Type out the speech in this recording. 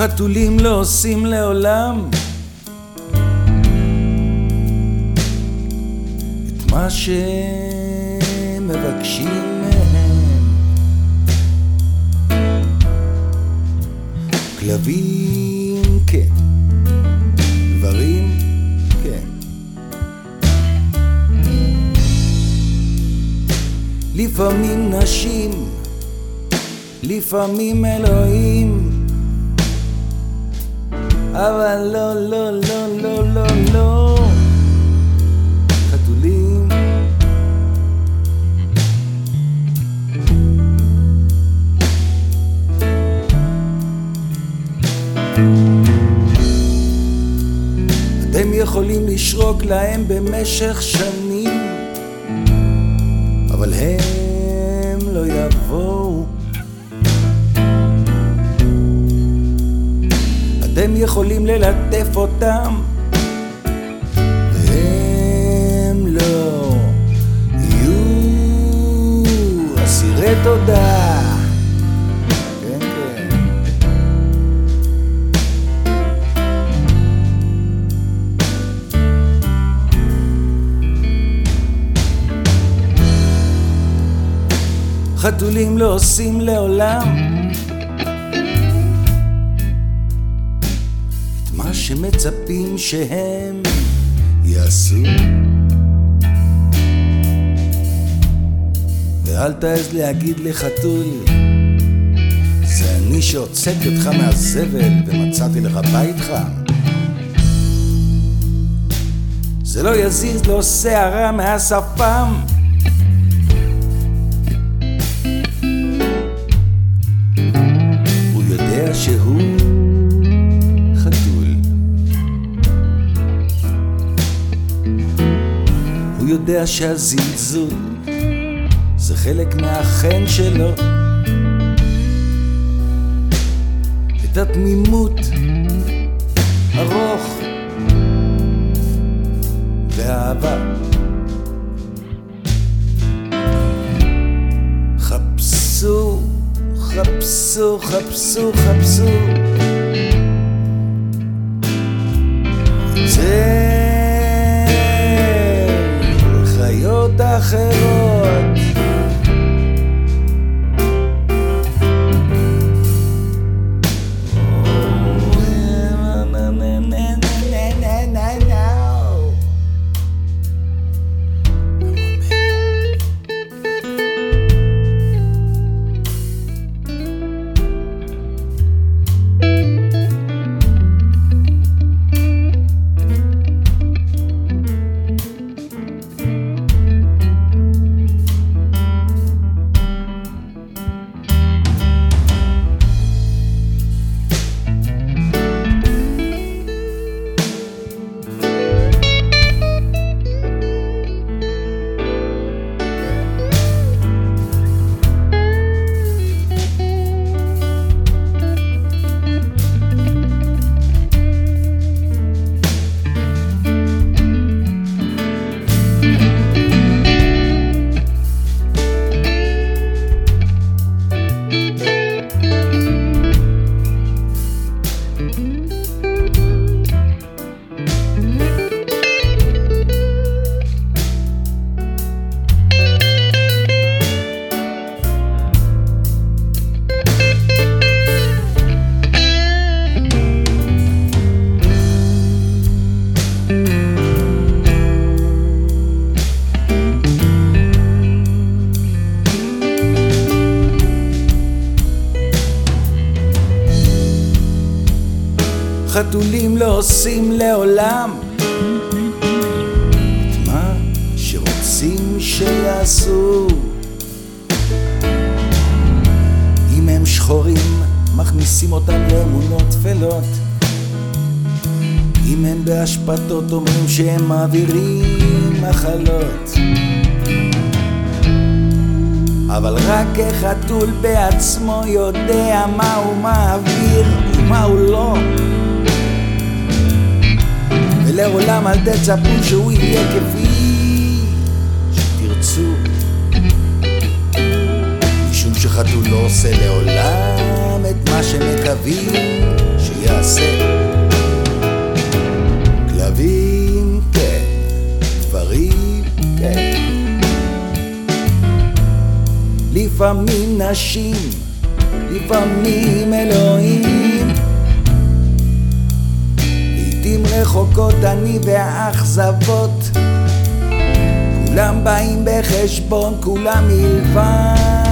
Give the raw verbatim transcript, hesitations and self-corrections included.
חתולים לא עושים לעולם את מה שמבקשים מהם. כלבים כן, דברים כן. לפעמים נשים, לפעמים אלוהים, אבל לא, לא, לא, לא, לא, לא חתולים. אתם יכולים לשרוק להם במשך שנים, אבל הם לא יבואו. אתם יכולים ללטף אותם, והם לא יהיו אסירי תודה. כן, כן. חתולים לא עושים לעולם מה שמצפים שהם יעשו, ואל תעז להגיד לחתול, זה אני שהוצאתי אותך מהזבל ומצאתי לך בית חם. זה לא יזיז לו שערה מהשפם. הוא יודע שהוא הוא יודע שהזלזול זה חלק מהחן שלו. את התמימות, הרוך והאהבה חפשו, חפשו, חפשו, חפשו זה חיות אחרות. חתולים לא עושים לעולם את מה שרוצים שיעשו. אם הם שחורים מכניסים אותם לאמונות תפלות, אם הם בהשפטות אומרים שהם מעבירים מחלות. אבל רק החתול בעצמו יודע מה הוא מעביר ומה הוא לא, ולעולם אל תצפו שהוא יהיה כפי שתרצו, משום שחתול לא עושה לעולם את מה שמקווים שיעשה. יעשה. כלבים כן, דברים כן, לפעמים נשים, לפעמים אלוהים, לעתים רחוקות אני והאכזבות, כולם באים בחשבון, כולם מלבד